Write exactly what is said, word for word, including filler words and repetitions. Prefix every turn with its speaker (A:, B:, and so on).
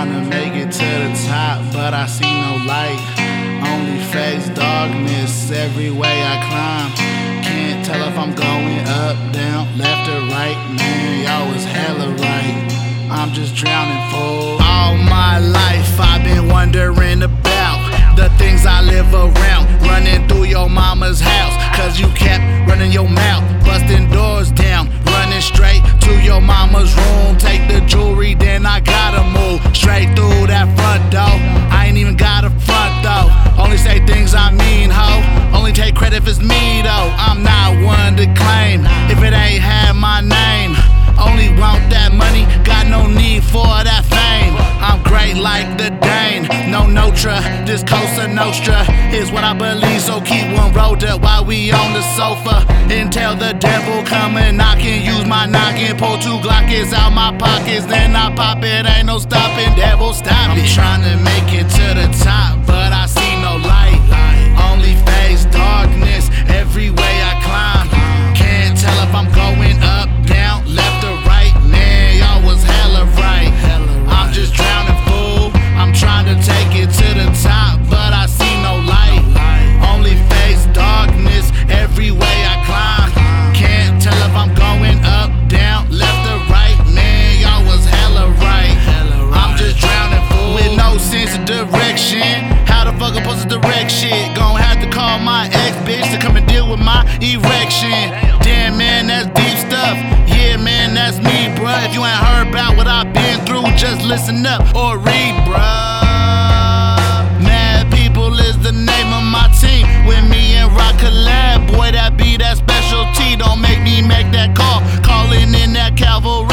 A: trying to make it to the top, but I see no light. Only face darkness every way I climb. Can't tell if I'm going up, down, left or right. Man, y'all was hella right. I'm just drowning, fool. All my life I've been wondering about the things I live around. Running through your mama's house, cause you kept running your mouth. Busting doors down, running straight to your mama's room. Take the jewelry, then I gotta move straight through that front door. I ain't even got a front though. Only say things I mean, ho. Only take credit if it's me though. I'm not one to claim if it ain't had my name. Only want that money, got no need for that fame. I'm great like the Dane, no Notre, this Cosa Nostra is what I believe. So keep one rolled up while we on the sofa, and tell the devil come and knock and use my knocking. Pull two Glockers out my pockets, then I pop it, ain't no stopping. Devil stop it. I'm trying to make it to the top, but I see no light. Only face darkness every way I climb. Can't tell if I'm going up, down, left or right. Man, y'all was hella right. I'm just drowning, fool. I'm trying to take it to the top, but I see no light. Only face darkness every way I climb. Can't tell if I'm going up, down, left or right. Man, y'all was hella right. I'm just drowning, fool. With no sense of direction. How the fuck I'm supposed to direct shit? Gon' have to call my ex bitch to come and deal with my erection. Damn, man, that's deep stuff. Yeah, man, that's me, bruh. If you ain't heard about what I've been through, just listen up or read, bruh. Mad People is the name of my team. With me and Rock collab, boy, that be that specialty. Don't make me make that call. Calling in that cavalry.